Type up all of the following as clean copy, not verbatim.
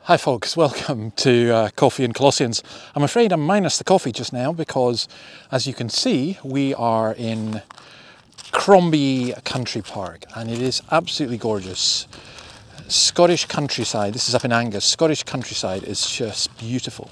Hi folks, welcome to Coffee and Colossians. I'm afraid I'm minus the coffee just now because, as you can see, we are in Crombie Country Park and it is absolutely gorgeous. Scottish countryside, this is up in Angus, Scottish countryside is just beautiful.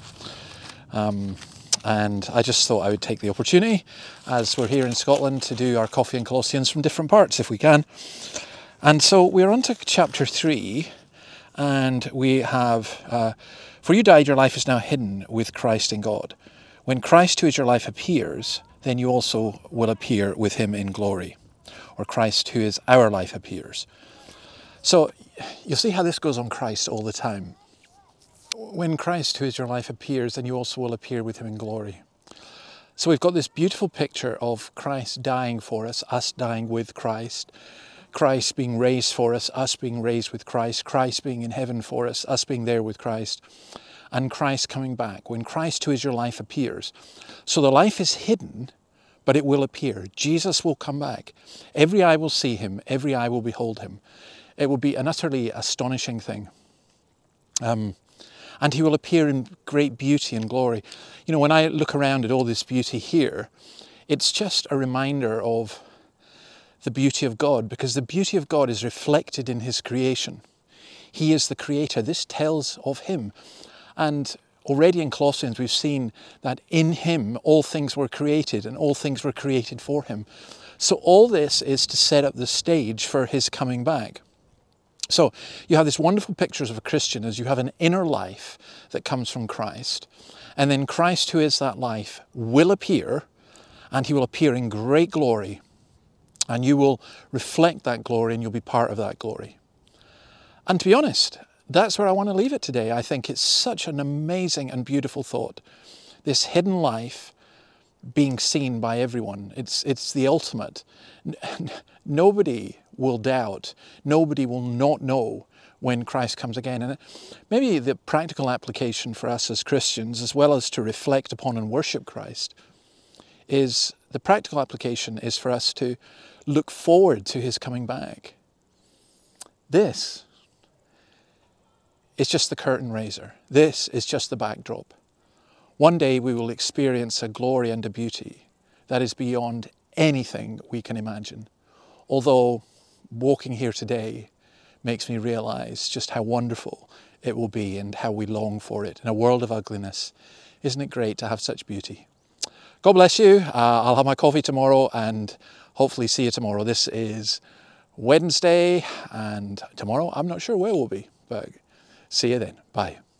And I just thought I would take the opportunity, as we're here in Scotland, to do our Coffee and Colossians from different parts if we can. And so we're on to chapter 3. And we have, for you died, your life is now hidden with Christ in God. When Christ, who is your life, appears, then you also will appear with him in glory. Or Christ, who is our life, appears. So you'll see how this goes on Christ all the time. When Christ, who is your life, appears, then you also will appear with him in glory. So we've got this beautiful picture of Christ dying for us dying with Christ. Christ being raised for us being raised with Christ, Christ being in heaven for us being there with Christ, and Christ coming back. When Christ, who is your life, appears. So the life is hidden, but it will appear. Jesus will come back. Every eye will see him. Every eye will behold him. It will be an utterly astonishing thing. And he will appear in great beauty and glory. You know, when I look around at all this beauty here, it's just a reminder of the beauty of God, because the beauty of God is reflected in his creation. He is the creator. This tells of him. And already in Colossians we've seen that in him all things were created and all things were created for him. So all this is to set up the stage for his coming back. So you have this wonderful pictures of a Christian as you have an inner life that comes from Christ. And then Christ, who is that life, will appear, and he will appear in great glory. And you will reflect that glory and you'll be part of that glory. And to be honest, that's where I want to leave it today. I think it's such an amazing and beautiful thought. This hidden life being seen by everyone. It's the ultimate. Nobody will doubt. Nobody will not know when Christ comes again. And maybe the practical application for us as Christians, as well as to reflect upon and worship Christ, is the practical application is for us to look forward to his coming back. This is just the curtain raiser. This is just the backdrop. One day we will experience a glory and a beauty that is beyond anything we can imagine. Although walking here today makes me realize just how wonderful it will be and how we long for it in a world of ugliness. Isn't it great to have such beauty? God bless you. I'll have my coffee tomorrow and hopefully see you tomorrow. This is Wednesday, and tomorrow I'm not sure where we'll be, but see you then. Bye.